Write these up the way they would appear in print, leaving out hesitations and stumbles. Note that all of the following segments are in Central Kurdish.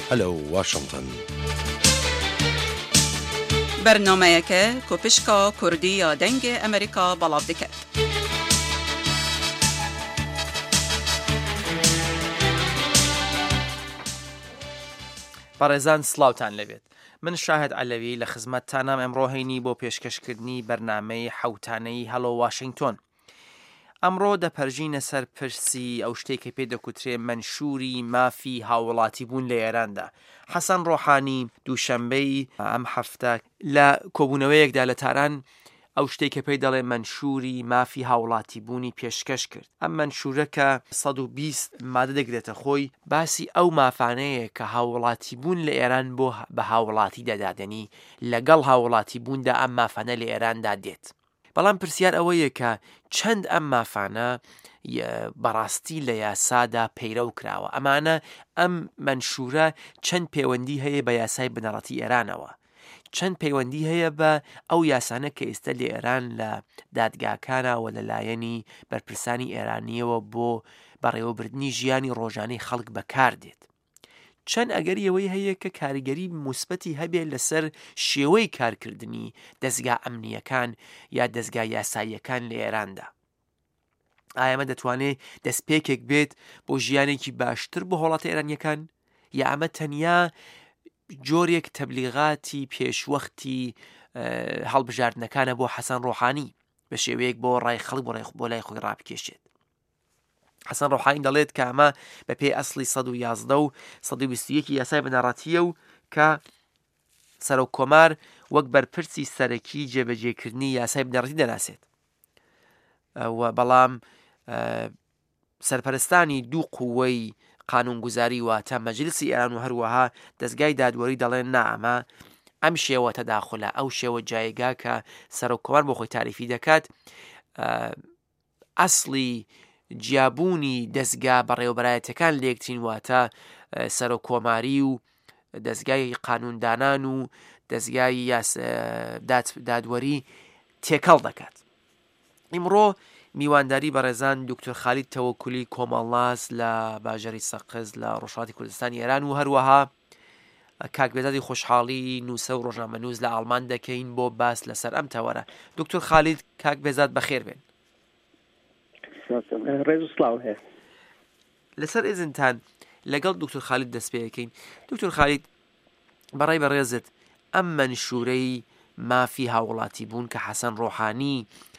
هەلو واشنگتن. بەرنمەیەکە کۆپشکا کوردی یا دەنگی ئەمریکا بەڵاو دەکات. بەڕێزان سڵاوتان لەبێت. من شاهد عەلەوی لە خزمەتتانم ئەمڕۆ هەینی بۆ پێشکەشکردنی بەرنامەی حەوتانەی هەلۆ واشنگتن. ئەمڕۆ دەپەرژینە سەر پرسی ئەو شتێکە پێ دەکوترێ منشوری مافی هاوڵاتی بوون لە ئێراندا. حەسەن ڕۆحانی دووشەمبەی ئەم هەفتە لە کۆبوونەوەیەکدا لە تاران ئەو شتێکە پێی دەڵێ منشوری مافی هاوڵاتی بوونی پێشکەش کرد. ئەم منشورەکە 120 مادە دەگرێتە خۆی، باسی ئەو مافانەیە کە هاوڵاتی بوون لە ئێران بۆ بە هاوڵاتی دەدادنی لەگەڵ هاوڵاتی بووندا ئەم مافانە لە ئێراندا دێت. بەڵام پرسیار ئەوەیە کە چەند ئەم مافانە بەڕاستی لە یاسادا پەیرەو کراوە. ئەمانە ئەم منشورە چەند پەیوەندی هەیە بە یاسای بنەڕەتی ئێرانەوە، چەند پەیوەندی هەیە بە ئەو یاسانە کە ئێستا لە ئێران لە دادگاکانەوە لەلایەنی بەرپرسانی ئێرانیەوە بۆ بەڕێوەبردننی ژیانی ڕۆژانەی خەڵک بەکاردێت. چەند ئەگەریەوەی هەیە کە کاریگەری موسبەتی هەبێت لەسەر شێوەی کارکردنی دەستگا ئەمنیەکان یا دەستگا یاساییەکان لە ئێراندا. ئایا ئەمە دەتوانێت دەستپێکێک بێت بۆ ژیانێکی باشتر بۆ وڵاتە ئێرانیەکان، یا ئەمە تەنیا جۆرێک تەبلیغاتی پێشوەختی هەڵبژاردنەکانە بۆ حەسەن ڕۆحانی بە شێوەیەک بۆ ڕای خەڵک بۆ لای خۆی ڕابکێشێت. حەسەن ڕۆحانی دەڵێت کە ئەمە بە پێی ئەسڵی 111 و 121 یاسای بنەڕەتیە و کە سەرۆک کۆمار وەک بەرپرسی سەرەکی جێبەجێکردنی یاسای بنەڕەتی دەناسێت. بەڵام سەرپەرستانی دوو قووەی قانونگوزاری واتە مەجلیسی ئێران و هەروەها دەستگای دادوەری دەڵێن نائەمە ئەم شێوە تەداخولە، ئەو شێوە جایگا کە سەرۆک کۆمار بۆ خۆی تاریفی دەکات ئەسڵی جیابوونی دەستگا بەڕێوەبەرایەتەکان لە یەکترین واتە سەرۆک کۆماری و دەستگای قانوندانان و دەستگای دادوەری تێکەڵ دەکات. ئیمڕۆ میوانداری بەڕێزان دکتۆر خالید تەوەکولی کۆمەڵناس لە باژەری سەقز لە ڕۆژهەڵاتی کوردستانی ئێران و هەروەها کاک بێزادی خۆشحاڵی نووسە و ڕۆژنامەنووس لە ئاڵمان دەکەین بۆ باس لەسەر ئەم تەوەرە. دکتۆر خالید، کاک بێزاد بەخێر بێن. ڕێز و سڵاو هەیە. لەسەر ئێزنتان لەگەڵ دکتۆر خالید دەست پێەکەین. دکتۆر خالید، بەڕای بەڕێزت ئەم منشورەی مافی هاوڵاتی بوون کە حەسەن ڕۆحانی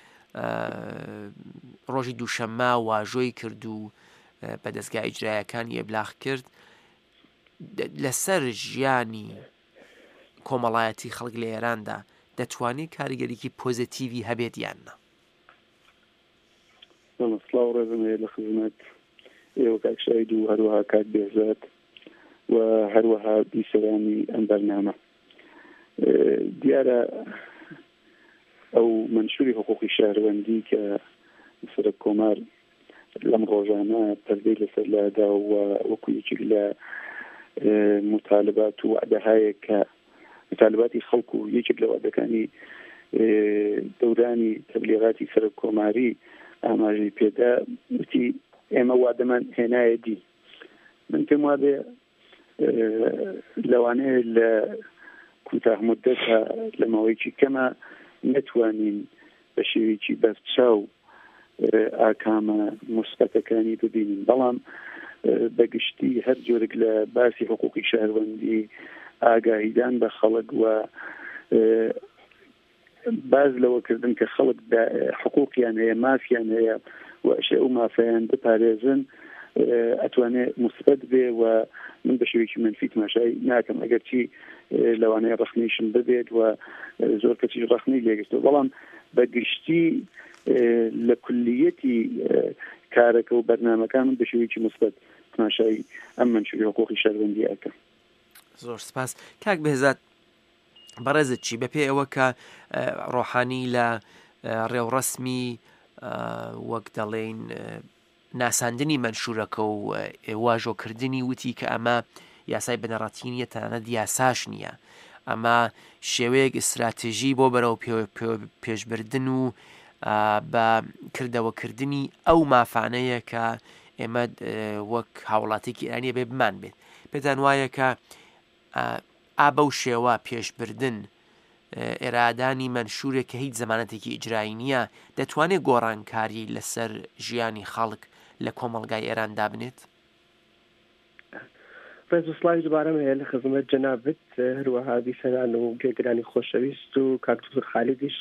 ڕۆژی دووشەممە واژۆی کرد و بە دەستگای ئیجراییەکانی ئێبلاغ کرد لەسەر ژیانی کۆمەڵایەتی خەڵک لە ئێراندا دەتوانێت کاریگەریکی پۆزیتیڤی هەبێت یاننا؟ سڵاو ڕێزم هەیە لە خزمەت ئێوە کاک شاید و هەروەها کاک بێزاد و هەروەها بیسەرانی ئەم بەرنامە. دیارە ئەو منشوری حقوقی شارەوەندی کە سەرۆک کۆمار لەم ڕۆژانە پەردەی لەسەر لادا و وەکو یەکێک لە مطالبات و وعدەهایە کە مطالباتی خەڵک و یەکێک لە وعدەکانی دەورانی تەبلیغاتی سەرۆک کۆماری ئاماژەی پێدا وتی ئێمە وادەمان هێنایە دی. من پێم وابێ لەوانەیە لە کوتاه مودەتە لە ماوەیەکی کەمە نەتوانین بە شێوەیەکی بەرچاو ئاکامە موسقەتەکانی ببینین، بەڵام بەگشتی هەر جۆرێک لە باسی حقوقی شارەوەندی ئاگاهیدان بە خەڵک و باز لەوەکردن کە خەڵک حقوقیان هەیە، مافیان هەیە و ئەشێ ئەو مافیان بپارێزن ئەتوانێت موسبەت بێ و من بە شێوەیەکی منفی تماشای ناکەم ئەگەرچی لەوانەیە ڕەخنیشم ببێت و زۆر کەسیش ڕەخنی لێگرتەوە، بەڵام بەگشتی لە کولیەتی کارەکە و بەرنامەکان من بە شێوەیەکی موسبەت تماشای ئەم منشوری حقوقی شارەوەندی ئەکەم. زۆر سپاس. کاک بێزاد، بەڕێزت چی بەپێ ئەوە کە ڕۆحانی لە ڕێوڕەسمی وەک دەڵێن ناساندنی منشورەکە و واژۆکردنی وتی کە ئەمە یاسای بنەڕەتی نیە، تەنانەت یاساش نییە، ئەمە شێوەیەک ئستراتێژی بۆ بەرەو پێشبردن و بە کردەوەکردنی ئەو مافانەیە کە ئێمە وەک هاوڵاتێکی ئیرانیە بێ بمان بێت پێتان وایە کە ئابە و شێوە پێشبردن ئێرادانی منشورێک کە هیچ زەمانەتێکی ئیجرایی نییە دەتوانێت گۆڕانکاری لەسەر ژیانی خەڵک لە کۆمەڵگای ئێران دابنێت؟ ڕێز و سڵاوی دووبارەم هەیە لە خزمەت جەنابەت هەروەها بیسەران و گوێگرانی خۆشەویست و کاکتور خالیدیش.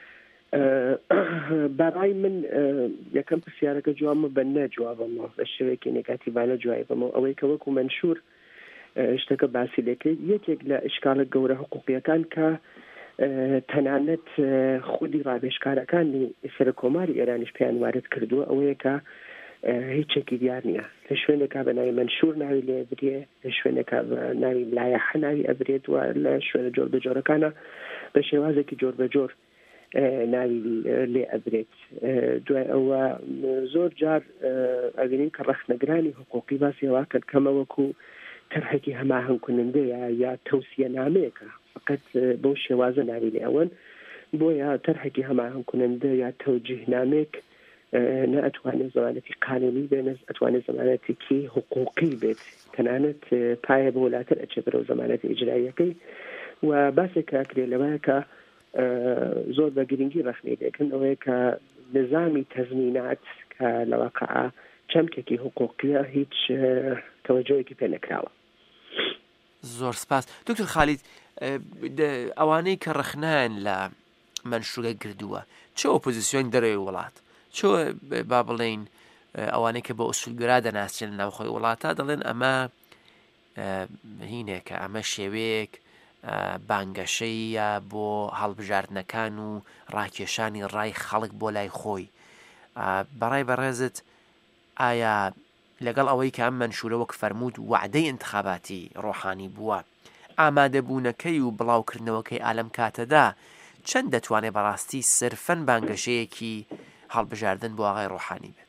بەڕای من یەکەم پرسیارەکە جوابمە بە نەجوابەمەوە بە شێوەیەکی نێگاتیڤانە جوابەمەوە ئەوەی کە وەکو منشور شتەکە باسی لەکەی یەکێک لە ئیشکالە گەورە حقوقیەکان کە تەنانەت خودی ڕابێژکارەکانی سەر کۆماری ئێرانیش پێیان وارد کردووە ئەوەیە کە هیچێکی دیار نییە لە شوێنێکا بە ناوی منشور ناوی لێ ئەبرێ لە شوێنێکا بە ناوی لایەحە ناوی ئەبرێت و لە شوێنە جۆر بەجۆرەکانە بە شێوازێکی جۆر بەجۆر ناوی لێ ئەبرێت. دوای ئەوە زۆر جار ئەبینین کە ڕەخنەگرانی حقوقی باسی هەوا کرد کەمە وەکو تەرحێکی هەماهەنگ کنندەیە یا تەوسیە نامەیەکە فقط بەو شێوازە ناوی لێ ئەوەن بۆیە تەرحێکی هەماهەنگ کنندە یا تەوجیه نامێک نە ئەتوانێت زمانەتی قانونی بێنە ئەتوانێت زمانەتێکی حقوقی بێت تەنانەت پایە بە وڵاتر ئەچێ بەرەو زمانەتی ئیجراییەکەی و باسێک ئەکرێت لەوەیە کە زۆر بە گرنگی ڕەخنەی دەکەن ئەوەیە کە نظامی تەزمینات کە لە واقعە چەمکێکی حقوقیە هیچ تەوەجۆیەکی پێ نەکراوە. زۆر سپاس. دکتۆر خالید ئەوانەی کە ڕەخنان لە منشورە گردووە چه ئۆپۆزیسیۆن دەرەوەی وڵات چۆ با بڵێن ئەوانەی کە بە ئوسولگرا دەناسێن لە ناوخۆی وڵاتە دەڵێن ئەمە هینێکە ئەمە شێوەیەک بانگەشەیە بۆ هەڵبژاردنەکان و ڕاکێشانی ڕای خەڵک بۆ لای خۆی. بەڕای بەڕێزت ئایا لەگەڵ ئەوەی کە ئەم منشورە وەک فەرموود وعدەی انتخاباتی ڕۆحانی بووە ئامادەبوونەکەی و بڵاوکردنەوەکەی ئالەم کاتەدا چەند دەتوانێت بەڕاستی سرفەن بانگەشەیەکی هەڵبژاردن بۆ ئاغای ڕۆحانی بێت؟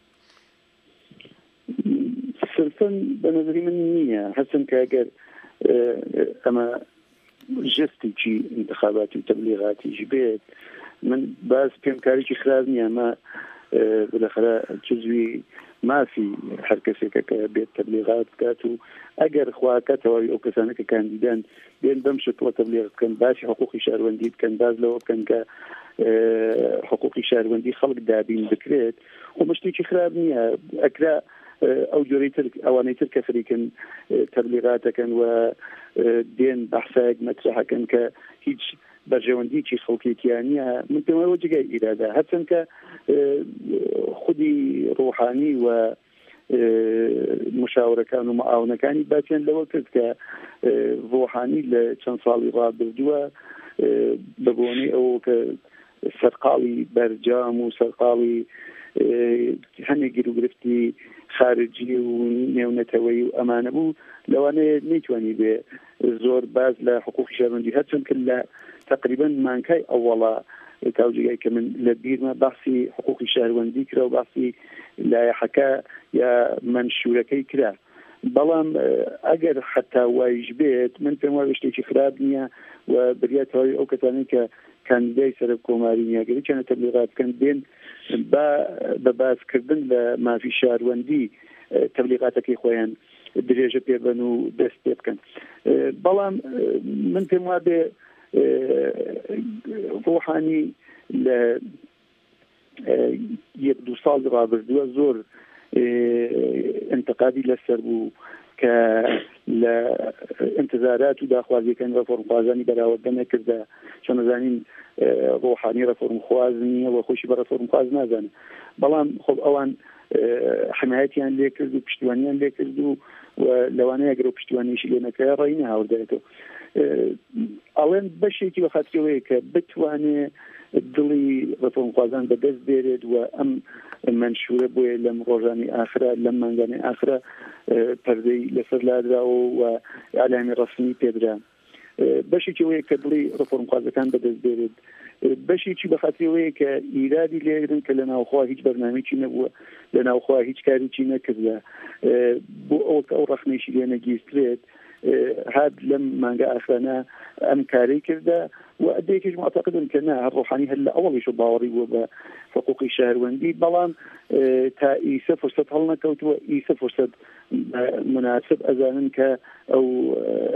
سرفەن بە نەزەری من نییە هەستم کە ئەگەر ئەمە ژستێکی انتخاباتی و تەبلیغاتیش بێت من باز پێم کارێکی خراپ نییە ئەمە بالاخره جزوی مافی هەر کەسێکە کە بێت تەبلیغات بکات و ئەگەر خواکەتەوەی ئەو کەسانە کە کاندیدان بێن بەم شکڵە تەبلیغ بکەن باسی حقوقی شاروەندی بکەن باز لەوە بکەن کە حقوقی شاروەندی خەڵک دابین بکرێت و مشتێکی خراپ نییە ئەکرا ئەو جۆرەی تر ئەوانەی تر کە خەریکن تەبلیغاتەکەن و دێن بەحسایەک مەترەحەکەن کە هیچ بەرژەوەندیی خەڵکیەکیانە من پێمەوە جگای ئیرادا هەرچەند کە خودی ڕۆحانی و مشاورەکان و معاونەکانی باسییان لەوە کرد کە ڕۆحانی لە چەند ساڵی ڕابردووە بە بۆنەی ئەوە کە سەرقاڵی بەرجام و سەرقاڵی هەندێک گیرروگرفتی خارجی و نێونەتەوەی و ئەمانە بوو لەوانەیە نەیتوانی بێ زۆر باز لە حقوقی شاروەندی هەرچەند کرد لە تقریبا مانکای ئەوڵا تاوجگای کە من لە بیرمە باسی حقوقی شاروەندی کرا و باسی لایحەکە یا منشورەکەی کرا بەڵام ئەگەر حتا وایش بێت من پێم وایە شتێکی خراپ نییە و بریاتەوەی ئەو کەسانی کە کاندیدای سەرۆک کۆماری نیاگەری چەنە تەبلیغات بکەن بێن بە باسکردن لە مافی شاروەندی تەبلیغاتەکەی خۆیان درێژە پێبن و دەست پێ بکەن بەڵام من پێم وابێ ڕۆحانی لە یەک دوو ساڵ ڕابردووە زۆر انتقادی لەسەر بوو کە لە انتظارات و داخوازیەکان ڕەفۆرمخوازانی بەراورد نەکردە چۆن نەزانین ڕۆحانی ڕەفۆرمخواز نییە و خۆشی بە ڕەفۆرمخواز نازانێت بەڵام خۆ ئەوان حمایەتیان لێ کرد و پشتیوانیان لێ کرد و لەوانەیە ئەگەر پشتیوانیشی لێ نەکرا ڕای نەهاوردایەتەوە ئەڵێن بەشێکی بە خاطرەوەیە کە بتوانێت دڵی ڕەفۆرمخوازان بەدەست بێرێت و ئەم منشورە بۆیە لەم ڕۆژانی ئاخرە لەم مانگانی ئاخرە پەردەی لەسەر لادراوە و ئالامی ڕەسمی پێدرا بەشێکی وەیە کە دڵی ڕەفۆرمخوازەکان بەدەست بێرێت بەشێکی بە خاطرەوەیە کە ئیرادی لێگرن کە لە ناوخوا هیچ بەرنامێکی نەبووە لە ناوخوا هیچ کارێکی نەکردە بۆ ئەوە کە ئەو ڕەخنەیشی لێ نەگیسترێت هاد لما جاء أخانا أمكاري كذا وأديك معتقد كنا الروحاني هلا أول شو باوري وبحقوق شهروندي بلان تا إيسا فرصة هلنا كوتوا إيسا فرصة مناسب أزانك أو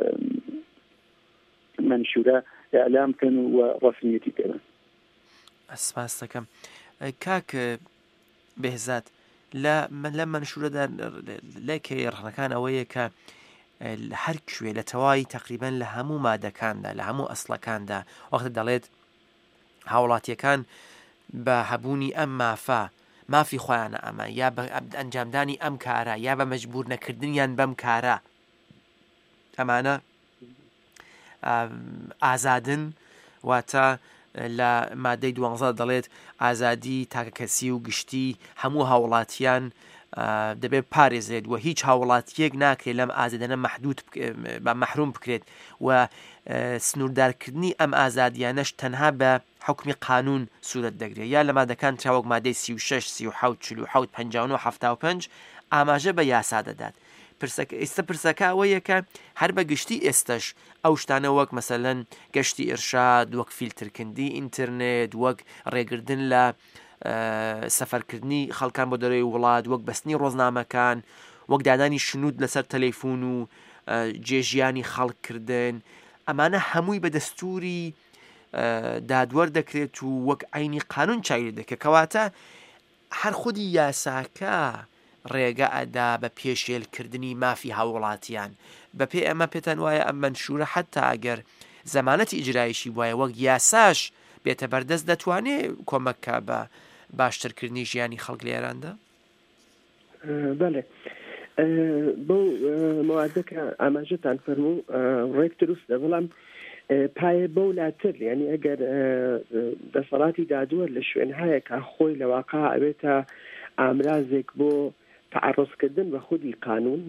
منشورة إعلام كانوا ورسميتي كمان. سپاس دەکەم کاک بێهزاد لە منشورەدا لەکێ ڕخنەکان ئەوەیە کە هەر کوێ لە تەواوی تقریبەن لە هەموو مادەکاندا لە هەموو ئەسڵەکاندا وەختە دەڵێت هاوڵاتیەکان بە هەبوونی ئەم مافی خۆیانە ئەمە یا بە ئەنجامدانی ئەم کارە یا بە مەجبور نەکردنیان بەم کارە ئەمانە ئازادن واتە لە مادەی 12 دەڵێت ئازادی تاکە کەسی و گشتی هەموو هاوڵاتیان دەبێت پارێزێت و هیچ هاوڵاتیەک ناکرێت لەم ئازادانە مەحدود بە مەحروم بکرێت و سنووردارکردنی ئەم ئازادیانەش تەنها بە حکمی قانون سوورەت دەگرێت یا لە مادەکان چاوەک مادەی 36 37 47 59 75 ئاماژە بە یاسا دەدات. ئێستا پرسەکە ئەوەیە کە هەر بە گشتی ئێستش ئەو شتانە وەک مەسەلەن گەشتی ئێرشاد وەک فیلترکردنی ئینترنێت وەک ڕێگردن لە سەفەرکردنی خەڵکان بۆ دەرەوەی وڵات وەک بەستنی ڕۆژنامەکان وەک دادانی شنود لەسەر تەلەیفۆن و جێژیانی خەڵکردن ئەمانە هەمووی بە دەستوری دادوەر دەکرێت و وەک عینی قانون چاویلێ دەکرێت کەواتە هەر خودی یاساکە ڕێگە ئەدا بە پێشێلکردنی مافی هاوڵاتیان بە پێ ئەمە پێتان وایە ئەم منشورە حتا ئەگەر زەمانەتی ئیجرایشی وایە وەک یاساش بێتە بەردەست دەتوانێت کۆمەکە بە باشترکردنی ژیانی خەڵک لە ئێراندا؟ بەڵێ بۆ موادەکە ئاماژەتان فەرموو ڕێک دروستە بەڵام پایە بەو لاتر یعنی ئەگەر دەسەڵاتی دادوەر لە شوێنهایەکە خۆی لە واقع ئەوێتە ئامرازێک بۆ تعرضکردن بە خودی قانون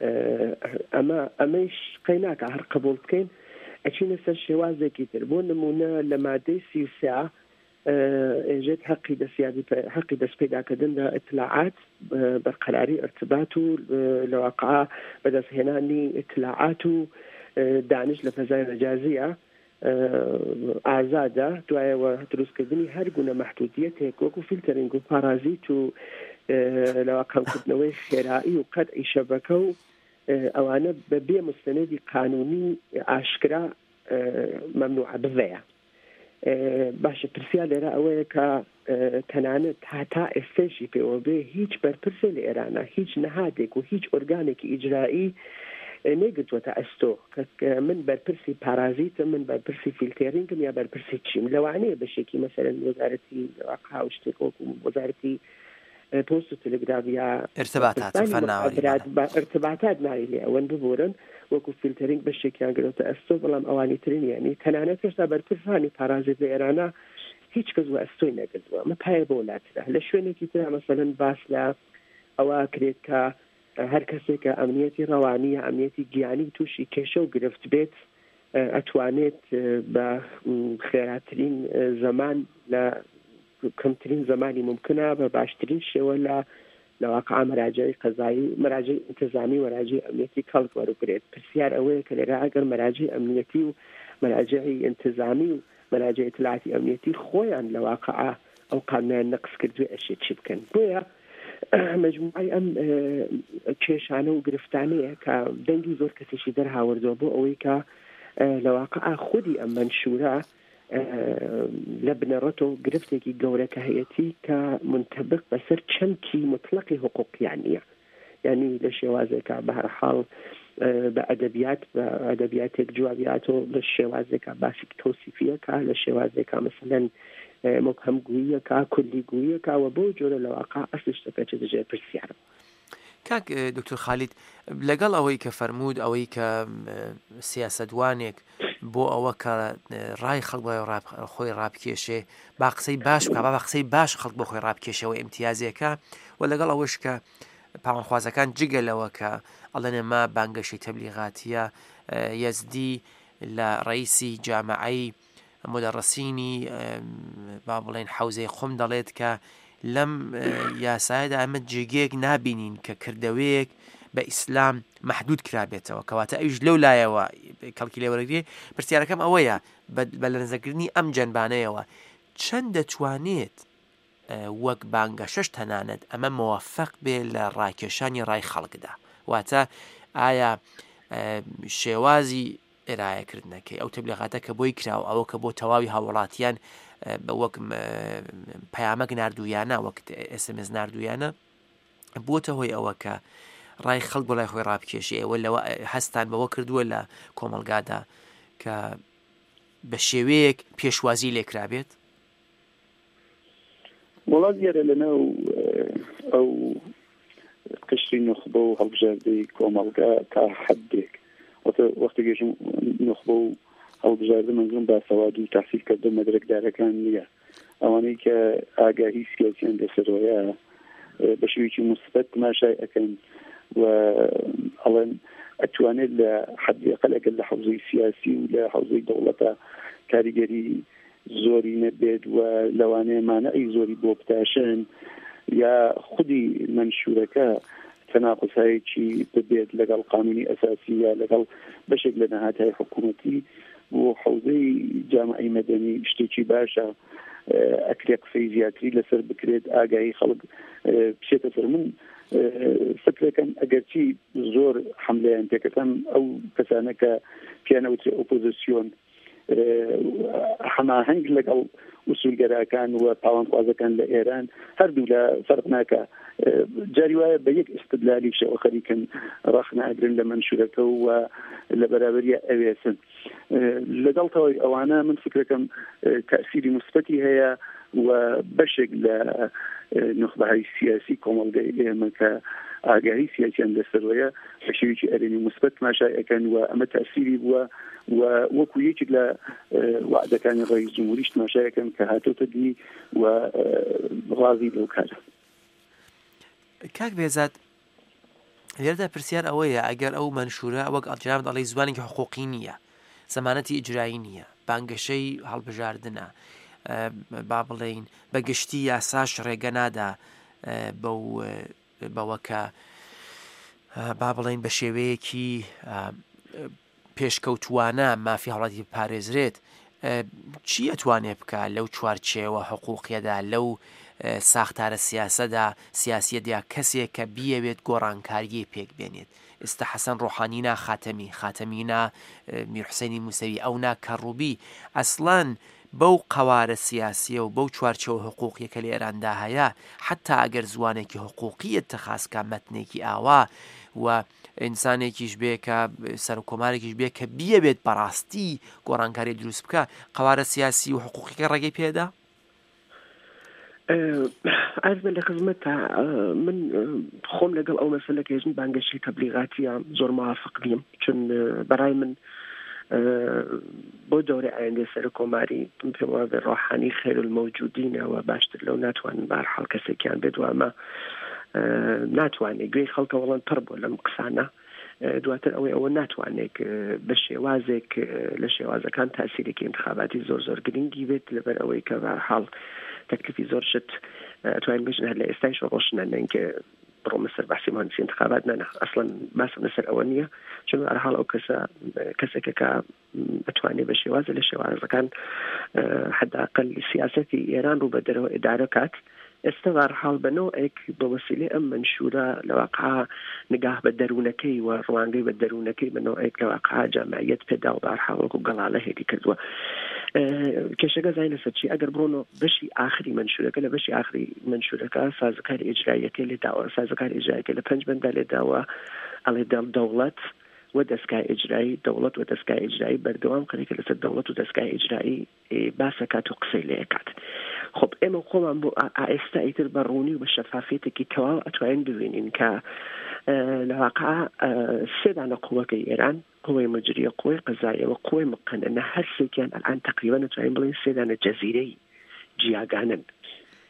ئەمەش قەیناکە هەر قبول بکەین ئەچینە سەر شێوازێکی تر بۆ نمونە لە مادەی 33 ئێژێت حەقی دەستپێداکردن لە ئیطلاعات بەرقەراری ارتباط و لە واقع بەدەستهێنانی ئیطلاعات و دانش لە فەزای مەجازیە ئازادە دوایەوە دروستکردنی هەر گونە مەحدودیەتێک وەکو فیلترینگ و پارازیت و لەوە کەمکردنەوەی خێرایی و قەتعی شەبەکە و ئەوانە بە بێ مستەنێدی قانونی ئاشکرا مەمنوعە بڤەیە. باشە پرسیار لێرە ئەوەیە کە تەنانەت هەتا ئێستێشی پێوە بێ هیچ بەرپرسێ لە ئێرانە هیچ نەهادێک و هیچ ئۆرگانێکی ئیجرایی نێگرتووەتە ئەستۆ من بەرپرسی پارازیتم من بەرپرسی فیلتێرینگم یا بەرپرسی چیم لەوانەیە بەشێکی مەسەرەن وەزارەتی واقع و شتێک وەکو وەزارەتی پۆست و تەلەگراف یا ارتباطات ناوی لێ ئەوەن ببورن وەکو فیلترینگ بەشێکیان گرۆتە ئەستۆ بەڵام ئەوانی ترین یعنی تەنانەت هێشتا بەرپرسانی پارازیت لە ئێرانە هیچ کەس وە ئەستۆی نەگرتووە مە پایە بۆ لاترە لە شوێنێکی ترە مەسەلەن باس لە ئەوە کرێت کە هەر کەسێکە ئەمنیەتی ڕەوانی ئەمنیەتی گیانی تووشی کێشە و گرفت بێت ئەتوانێت بە خێراترین زەمان لە کەمترین زمانی ممکنە بە باشترین شێوە لە واقع مەراجعی قەزایی مەراجعی ئینتیزامی و مەراجعی ئەمنیەتی کەڵک وەربگرێت پرسیار ئەوەیە کە لێرە ئەگەر مەراجعی ئەمنیەتی و مەراجعی ئینتیزامی و مەراجعی اطلاعاتی ئەمنیەتی خۆیان لە واقع ئەو قانونیان نەقص کردووە ئەشێ چی بکەن بۆیە مجموعی ئەم کێشانە و گرفتانەیە کە دەنگی زۆر کەسێکی دەرهاوردەوە بۆ ئەوەی کە لە واقع خودی ئەم منشورە لە بنەڕەتەوە گرفتێکی گەورەکە هەیەی کە منتەبق بەسەر چەمکی مطلقی حقوقیان نییە یعنی لە شێوازێکە بە هەر حاڵ بە ئەدەبیاتێک جوابیاتەوە لە شێوازێکە باسی تۆسیفیەکە لە شێوازێکە مەسەلەن مبهەمگوییەکە کولیگوییەکەوە بۆ جۆرە لە واقع ئەسڵ شتەکە چ دەژێت پرسیارە. کاک دکتۆر خالید لەگەڵ ئەوەی کە فەرموود ئەوەی کە سیاسەتوانێک بۆ ئەوە کە ڕای خەڵک خۆی ڕابکێشێ با قسەی باش بکە با قسەی باش خەڵک بۆ خۆی ڕابکێشەوە ئیمتیازێکە و لەگەڵ ئەوەش کە پاوانخوازەکان جگەلەوە کە ئەڵێنێ ما بانگەشەی تەبلیغاتیە یەزدی لە ڕئیسی جامعەی مدەڕسینی با بڵێن حەوزەی خۆم دەڵێت کە لەم یاسایەدا ئەمە جێگەیەک نابینین کە کردەوەیەک بە ئیسلام محدود کرابێتەوە کەواتە ئەوش لەو لایەوە کەڵکی لێوەرەگرێ پرسیارەکەم ئەوەیە بە لە نزەکردنی ئەم جەنبانەیەوە چەند دەتوانێت وەک بانگەشەش تەنانەت ئەمە موفق بێ لە ڕاکێشانی ڕای خەڵکدا واتە ئایا شێوازی ئێرایەکردنەکەی ئەو تەبلیغاتە کە بۆی کراوە ئەوە کە بۆ تەواوی هاوڵاتیان بە وەک پەیامەک نردویانە وەک SMS نردویانە بووتە هۆی ئەوە کە ڕای خەڵک بۆ لای خۆی ڕابکێشی ئەوە لەوە هەستان بەوە کردووە لە کۆمەلگادا کە بە شێوەیەک پێشوازی لێکرابێت وڵات دیارە لەناو ئەو قشری نخبە و هەڵبژاردەی کۆمەلگا تا حدێک وەختی گەژم نخبە و هەڵبژاردە منزم باسەواد و تحصیلکردە مەدرەکدارەکان نییە ئەوانەی کە ئاگاهی سیاسیان لەسەرەوەیە بە شێوەیەکی مثبت تماشای ئەکەن و ئەڵێن ئەتوانێت لە حدێقەل ئەگەر لە حوزەی سیاسی و لە حوزەی دەوڵەتە کاریگەری زۆری نەبێت و لەوانەیە مانەی زۆری بۆ بتاشن یا خودی منشورەکە تەناقضایەکی ببێت لەگەڵ قانونی ئەساسی یا لەگەڵ بەشێک لە نەهاتهای حکوومەتی بۆ حوزەی جامعەی مەدەنی شتێکی باشە ئەکرێ قسەی زیاتری لەسەر بکرێت ئاگایی خەڵک بچێتە سەر من فکرەکەم ئەگەرچی زۆر حملەیان پێکەکەم ئەو کەسانە کە پیانەوتری ئۆپۆزیسیۆن هەماهەنگ لەگەڵ ئوسولگەراکان و پاوانخوازەکان لە ئێران هەردوو لە فەرق ناکە جاری وایە بە یەک استدلالی شەوە خەریکن ڕەخناگرن لە منشورەکە و لە بەرابەریە ئەوێسن لەگەڵتەوەی ئەوانە من فکرەکەم تەئسیری مثبەتی هەیە و بەشێک لە نخبەهای سیاسی کۆمەڵگەی ئێمە کە ئاگاهی سیاسیان لەسەرەوەیە بە شێوەیەکی ئەرێنی مثبت ماشای ئەکەن و ئەمە تەئسیری بووە و وەکو یەکێک لە وعدەکانی ڕئیس جمهوریش ماشای ئەکەن کە هاتۆتە دی و ڕازی لەو کارە. کاک بێزاد لێرەدا پرسیار ئەوەیە ئەگەر ئەو منشورە وەک جناب دەڵێ زوانێکی حقوقی نییە زەمانەتی ئیجرایی نییە بانگەشەی هەڵبژاردنە با بڵێین بە گشتی یاساش ڕێگە نادا بەوەکە با بڵێن بە شێوەیەکی پێشکەوتوانە مافی هەوڵاتی پارێزرێت چی ئەتوانێت بکە لەو چوارچێوە حقوقیەدا لەو ساختارە سیاسەدا سیاسیەتیا کەسێک کە بیەوێت گۆڕانکاریی پێک بێنێت ئێستا حەسەن ڕۆحانینا خاتەمینا میرحوسێنی موسەوی ئەونا کەڕووبی ئەسڵان بەو قەوارە سیاسیە و بەو چوارچەوە حقوقیەکە لە ئێراندا هەیە حتا ئەگەر زوانێکی حقوقیت تەخاسکە مەتنێکی ئاوا و ئینسانێکیش بێ کە سەر کۆمارێکیش بێ کە بیەوێت بەڕاستی گۆڕانکاری دروست بکە قەوارە سیاسی و حقوقیەکە ڕێگەی پێدا ئەزمە لە خزمەتە من خۆم لەگەڵ ئەو مەسەلە کە هێژن بانگەشی تەبلیغاتیە زۆر موافق نیم چون بەڕای من بۆ دەورە ئایندەی سەر کۆماری پێم وابێ ڕۆحانی خێر المەوجودینەوە باشتر لەو ناتوانن بەهەرحاڵ کەسێکیان بێت و ئەمە ناتوانێت گوێی خەڵکە وەڵەن پڕ بۆ لەم قسانە دواتر ئەوە ناتوانێت بە شێوازێک لە شێوازەکان تاسیرێکی انتخاباتی زۆر گرنگی بێت لەبەر ئەوەی کە بەهەرحاڵ تەکلیفی زۆر شت توانین بژن هەر لە ئێستایش ڕۆشنە نەنکە بڕۆمە سەر بەحسی مهندسی انتخابات نەنا ئەسڵەن باسم لەسەر ئەوە نییە چون بەهەرحاڵ ئەو کەسێکە کە ئەتوانێت بە شێوازە لە شێوازەکان حداقل سیاسەتی ئێران ڕوو بە دەرەوە ئیدارە کات ئێستا بەهەرحاڵ بەنەوەیەک بە وەسیلەی ئەم منشورە لەواقع نگاه بە دەروونەکەی و ڕوانگەی بە دەروونەکەی بەنەوەیەک لەواقع جامعیەت پێدا و بەهەرحاڵ وەکو گەڵاڵە هێدی کردووە کێشەکە زای لەسەر چی ئەگەر بڕۆنەوە بەشی ئاخری منشورەکە لە بەشی ئاخری منشورەکە سازەکاری ئیجراییەکەی لێداوە سازەکاری ئیجراییەکە لە 5 بەندا لێداوە ئەڵێ دەوڵەت و دەستگای ئیجرایی دەوڵەت و دەستگای ئیجرایی بەردەوام خەریکە لەسەر دەوڵەت و دەستگای ئیجرایی باسەکات و قسەی لێکات خب ئێمە خۆمان بۆ ئێستا ئیتر بە ڕوونی و بە شەفافیتێکی تەواو ئەتوانین ببینین کە لەواقع سێدانە قووەکەی ئێران قوەی مجریە قوەی قەزاییە و قوەی مقننە هەر سێکیان ئەلان تقریبا نتوانین بڵێن سێدانە جەزیرەی جیاگانن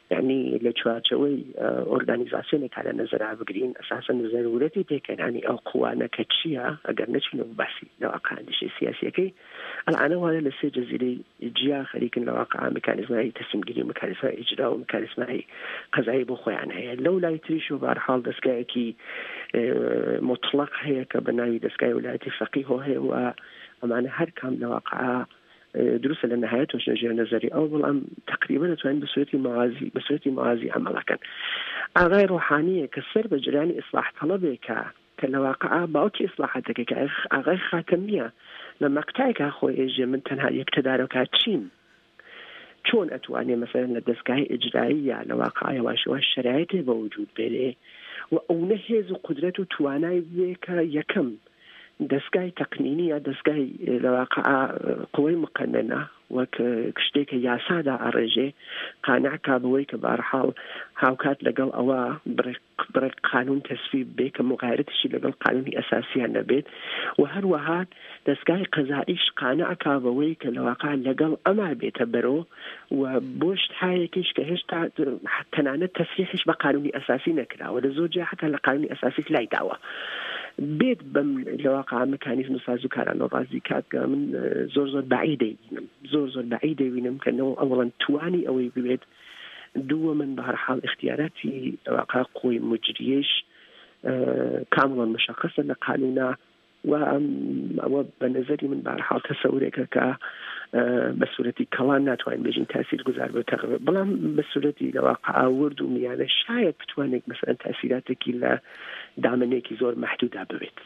يعني لچوارچەوەی ئۆرگانیزاسیۆنێک لە نەزەرا بگرین ئەساساً زەرورەتی پێکەنانی ئەو قوانە کە چییە ئەگەر نەچینە باسی لەواقع ئەندیشەی سیاسیەکەی ئەلعانە وایە لە سێ جەزیرەی جیا خەریکن لەواقع میکانیزمای تەسیمگیری و میکانیزمای ئیجرا و میکانیزمای قەزایی بۆ خۆیان هەیە لەو لای تریش و بەهەرحاڵ دەستگایەکی مطلق هەیە کە بە ناوی دەستگای ویلایەتی فەقیه هەیە و ئەمانە هەر کام لەواقع دروسە لە نهایەت توێژە نظری ئەو بەڵام تقریبا دەتوانین بەسورەتی موازی عملەکەن ئاغای ڕۆحانیە کە سەر بە جریانی ئیسلاح تەڵەبێکە کە لەواقع باوکی ئیسلاحاتەکە کە ئاغای خاتەمیە لە مەقتایکە خۆی ئێژێ من تەنها یەکتەدارۆکات چین چۆن ئەتوانێ مەسەلەن لە دەستگای ئیجراییە لەواقع یەواشەوە شرایطێ بە وجود بێنێ و ئەوە هێز و قدرەت و توانای بێ کە یەکەم دەستگای تەقنینیە دەستگای لەواقع قوەی مقننە وەک شتێکە یاسادا ئەڕێژێ قانعکا بەوەی کە بەهەرحاڵ هاوکات لەگەڵ ئەوە بڕێک قانون تەسویب بێ کە مغایرەتیشی لەگەڵ قانونی ئەساسیان نەبێت و هەروەها دەستگای قەزائیش قانعکا بەوەی کە لەواقع لەگەڵ ئەما بێتە بەرۆ و بۆ شتایەکیش کە هێشتا تەنانەت تەسریحش بە قانونی ئەساسی نەکراوە لە زۆر جا حتا لە قانونی ئەساسیش لای داوە بێت بەم لەواقع مەکانیزم سازوکارانە ڕازی کات من زۆر بەعید دەیبینم زۆر بەعید دەیبینم کە ئەوڵەن توانی ئەوەی بوێت دووە من بەهەرحاڵ اختیاراتی لەواقع قوی مجریش کامڵاً مشخصە لە قانونا و ئەوە بە نەزەری من بەهەرحاڵ تەسەورێکە کە بە سورەتی کەڵان ناتوانین بێژین تاثیر گوزار بێت بەڵام بە سورەتی لەواقع ورد و میانە شاید بتوانێت مەسەلەن تاثیراتێکی لە دامنێکی زۆر محدودا ببێت.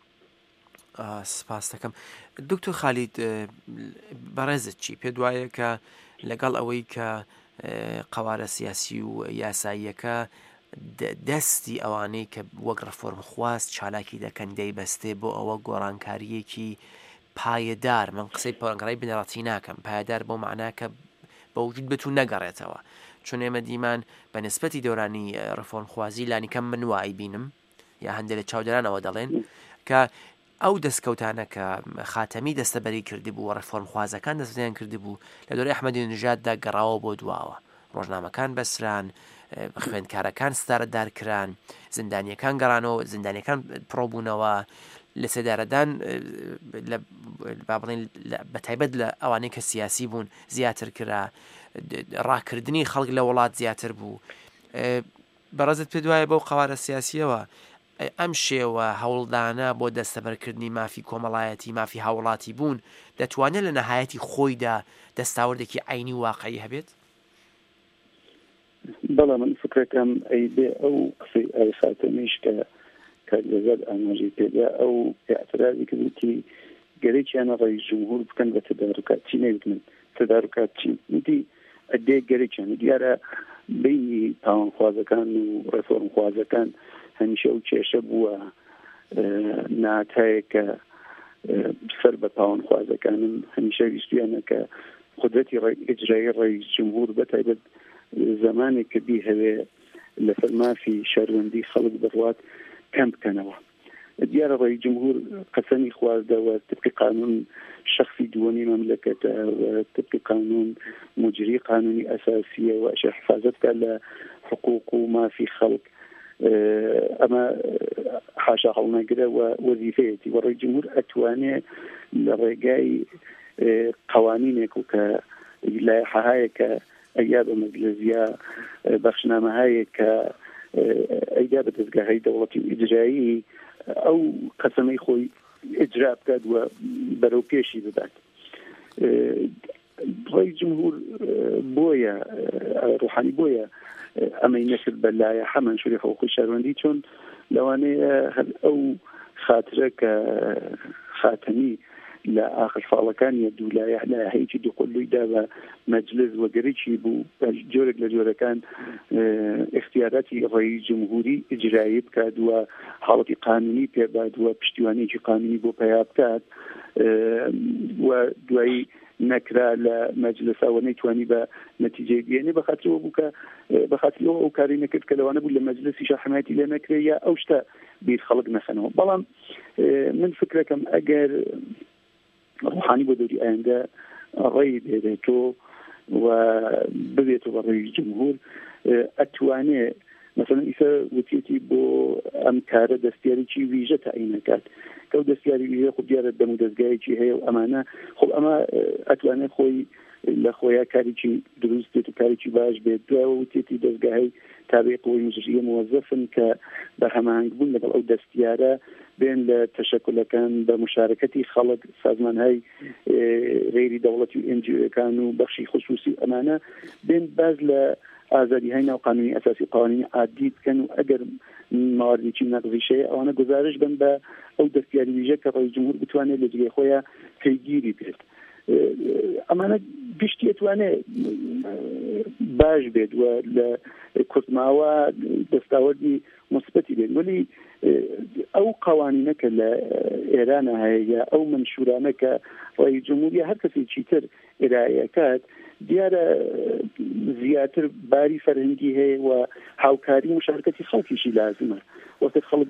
سپاس دەکەم. دکتۆر خالید بەڕێزت چی پێ دوایە کە لەگەڵ ئەوەی کە قوارە سیاسی و یاساییەکە دەستی ئەوانەی کە وەک ڕەفۆرم خواست چالاکی دەکەن دەیبەستێ بۆ ئەوە گۆڕانکاریەکی پایەدار من قسەی پۆرانگەڕی بنەڕەتی ناکەم پایەدار بۆ معناکە بە وجود بتون نەگەڕێتەوە چون ئێمە دیمان بە نسبەتی دەورانی ڕەفۆرم خوازی لانی کەم من وای بینم یا هەندێک لە چاودێرانەوە دەڵێن کە ئەو دەستکەوتانە کە خاتەمی دەستەبەری کردی بوو ڕەفۆرم خوازەکان دەستیان کردی بوو لە دۆرەی ئەحمەدی نژاددا گەڕاوە بۆ دواوە ڕۆژنامەکان بەسران خوێندکارەکان ستارەدارکران زندانیەکان گەڕانەوە زندانیەکان پڕۆبوونەوە لە سێدارەدان با بڵێن بە تایبەت لە ئەوانەی کە سیاسی بوون زیاتر کرا ڕاکردنی خەڵک لە وڵات زیاتر بوو بەڕێزت پێ دوایە بەو قوارە سیاسیەوە ئەم شێوە هەوڵدانە بۆ دەستەبەرکردنی مافی کۆمەڵایەتی مافی هاوڵاتی بوون دەتوانێت لە نەهایەتی خۆیدا دەستاوردێکی عینی واقعی هەبێت؟ بەڵام من فکرەکەم ئەی بێ ئەو قسەی ئەی خاتەمیش کە لەگەڵ ئاماژەی پێدا ئەو اعتراضی کردوتی گەرەیکیانە ڕئیس جمهور بکەن بە تدارکات چی نەیوتن تدارکات چی وتی ئەدێ گەرەیکیانە دیارە بینی تاوانخوازەکان و ڕێفۆرمخوازەکان هەمیشە ئەو کێشە بووە ناتایە کە سەر بە تاوانخوازەکانن هەمیشە ویستیانە کە قدرەتی ئیجرایی ڕئیس جمهور بەتایبەت زمانێک کە بی هەوێ لەسەر مافی شەروەندی خەڵک بڕوات کەم بکەنەوە دیارە ڕئیس جمهور قەسەمی خواردەوە طبق قانون شخصی دووەمی مەملەکەتە و طبق قانون مجری قانونی ئەساسیە و ئەشە حفاظت بکات لە حقوق و مافی خەڵک ئەمە حاشا هەڵنەگرە و وەزیفەیەتی و ڕئیس جمهور ئەتوانێ لە ڕێگای قوانینێک و کە لایحەهەیە کە ئەیا بە مەجلسیا بەخشنامەهەیە کە ئەیدا بە دەستگاهی دەوڵەتی و ئیجرایی ئەو قەسەمەی خۆی ئیجرا بکات و بەرەو پێشی بدات ڕئیس جمهور بۆیە ڕوحانی بۆیە ئەمەی نەکرد بە لایحە منشوری حقوقی شەروەندی چۆن لەوانەیە هەر ئەو خاترە کە خاتەمی لە ئاخر فاڵەکانی لایحەیەکی دووقلوویدا بە مەجلس وەگەرێکی بوو جۆرێک لە جۆرەکان اختیاراتی ڕئیس جمهوری ئیجرایی بکات و حاڵەتی قانونی پێبات و پشتیوانێکی قانونی بۆ پیا بکات و دوایی نەکرا لە مەجلسەوە نەیتوانی بە نەتیجەی بێنێ بەخاطرەوە بوو کە بەخاطرەوە ئەو کاری نەکرد کە لەوانە بوو لە مەجلسی حمایەتی لێ نەکرێ یا ئەو شتە بیر خەڵک نەخەنەوە بەڵام من فکرەکەم ئەگەر ڕوحانی بۆ دەوری ئایندا ڕێی بێتەوە و ببێتەوە بە ڕئیس جمهور ئەتوانێ مثلا ئیسا وتیەتی بۆ ئەم کارە دەستیاریی ویژە تاعینەکات کە ئەو دەستیاری ویژە خۆ دیارە دەم و دەستگایەکی هەیە و ئەمانە خۆ ئەمە ئەتوانێت خۆی لە خۆیان کارێکی دروست بێت و کارێکی باش بێت دوایەوە وتێتی دەستگاهی تابع قوی مجریە موظفن کە بە هەماهنگبوون لەگەڵ ئەو دەستیارە بێن لە تەشەکلەکان بە مشارەکەتی خەڵک سازمانهای غێری دەوڵەتی و NGO-ەکان و بەخشی خصوصی ئەمانە بێن باز لە ئازادیهای ناوقانونی ئەساسی قوانینی عادی بکەن و ئەگەر مواردێکی نەقضیشەیە ئەوانە گزارش بن بە ئەو دەستیاری ویژە کە ڕئیس جمهور بتوانێت لە جێگەی خۆیان پەیگیری بێت ئەمانە گشتی ئەتوانێت باش بێت و لە کورتماوە دەستاوەردی مثبەتی بێت ولی ئەو قوانینە کە لە ئێرانە هەیە ئەو منشورانە کە ڕئیس جمهوریە هەر کەسێکی تر ئێرایەکات دیارە زیاتر باری فەرهەنگی هەیە و هاوکاری مشارکەتی خەڵکیشی لازمە وەختە خەڵک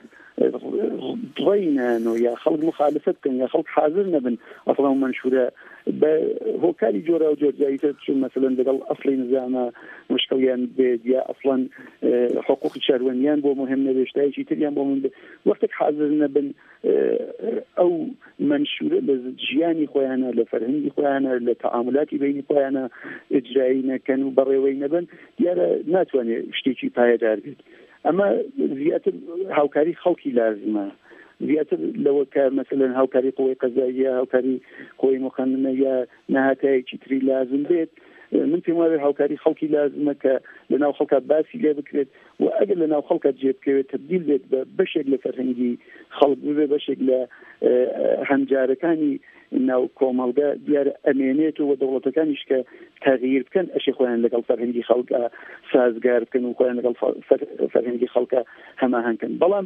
ڕێینانەوە یا خەڵک مخالفت بکەن یا خەڵک حاضر نەبن ئەسڵا منشورە بە هۆکاری جۆرا و جۆرجاییتر چون مثلا لەگەڵ ئەسڵی نظامە مشکڵیان بێت یا ئەسڵەن حقوقی شارۆنیان بۆ مهم نەبێت شتایەکی تریان بۆ من بێت وەختێک حاضر نەبن ئەو منشورە لە ژیانی خۆیانە لە فەرهەنگی خۆیانە لە تەعاملاتی بینی خۆیانە ئجرایی نەکەن و بەڕێوەی نەبن دیارە ناتوانێت شتێکی پایەدار بێت ئەمە زیاتر هاوکاری خەڵکی لازمە زیاتر لەوە کە مثلا هاوکاری قوی قەزاییە هاوکاری قوی مخەننە یا نەهاتایەکی تری لازم بێت من پێم وایە هاوکاری خەڵکی لازمە کە لەناو خەڵکە باسی لێ بکرێت و ئەگەر لەناو خەڵکە جێبکەوێت تبدیل بێت بە بەشێک لە فەرهەنگی خەڵک ببێ بەشێک لە هەنجارەکانی ناو کۆمەڵگە دیارە ئەمێنێت و دەوڵەتەکانیش کە تغییر بکەن ئەشی خۆیان لەگەڵ فەرهەنگی خەڵکە سازگار بکەن و خۆیان لەگەڵ فەرهەنگی خەڵکە هەماهەنگکەن بەڵام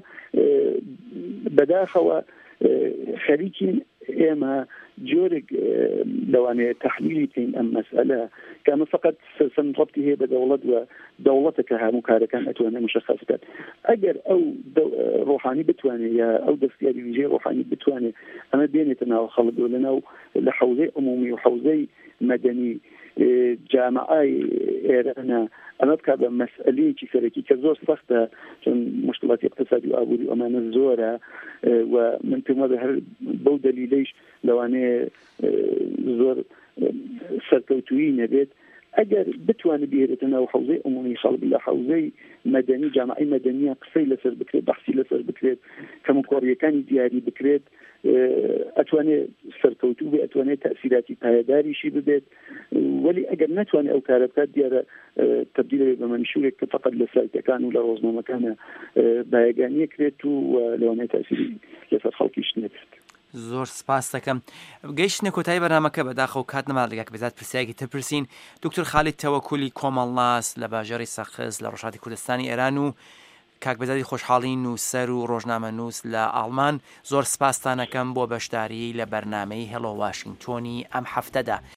بەداخەوە خەریکی ئێمە جۆرێک لەوانەیە تحلیلی بکەین ئەم مەسئلە کە ئەمە فقط سەرسەم ڕەبتی هەیە بە دەوڵەت و دەوڵەتە کە هەموو کارەکان ئەتوانێت مشخص بکات ئەگەر ئەو ڕۆحانی بتوانێت یا ئەو دەستیاری ویژەی ڕۆحانی بتوانێت ئەمە بێنێتە ناو خەڵک و لەناو لە حەوزەی عمومی و حەوزەی مەدەنی جامعای ئێرانە ئەمە بکە بە مەسئلەیەکی سەرەکی کە زۆر سەختە چون مشکلاتی اقتصادی و ئابووری و ئەمانە زۆرە و من پێم وایە هەر بەو دەلیلەیش لەوانەیە زۆر سەرکەوتووی نەبێت ئەگەر بتوانێت بهێنێتە ناو حەوزەی عمومی خەڵک لە حەوزەی مەدەنی جامعای مەدەنیە قسەی لەسەر بکرێت بەحسی لەسەر بکرێت کەموکۆڕیەکانی دیاری بکرێت ئەتوانێت سەرکەوتوو بێت ئەتوانێت تەسیراتی پایەداریشی ببێت ولی ئەگەر ناتوانێت ئەو کارە بکات دیارە تبدیل بە منشورێک کە فقط لە سایتەکان و لە ڕۆژنامەکانە بایەگانیە کرێت و لەوانەیە تەسیری لەسەر خەڵکیش نەبێت. زۆر سپاس دەکەم گەیشتنە کۆتایی بەرنامەکە بەداخەو کات نەما لەگەک بێزات پرسیارێکی تپرسین دکتۆر خالید تەوەکولی کۆمەڵناس لە باژێڕی سەخس لە ڕۆژهەڵاتی کوردستانی ئێران و کاک بەزادی خۆشحاڵی نووسەر و ڕۆژنامە نووس لە ئاڵمان زۆر سپاستانەکەم بۆ بەشداری لە بەرنامەی هەڵۆ واشنگتۆنی ئەم هەفتەدا.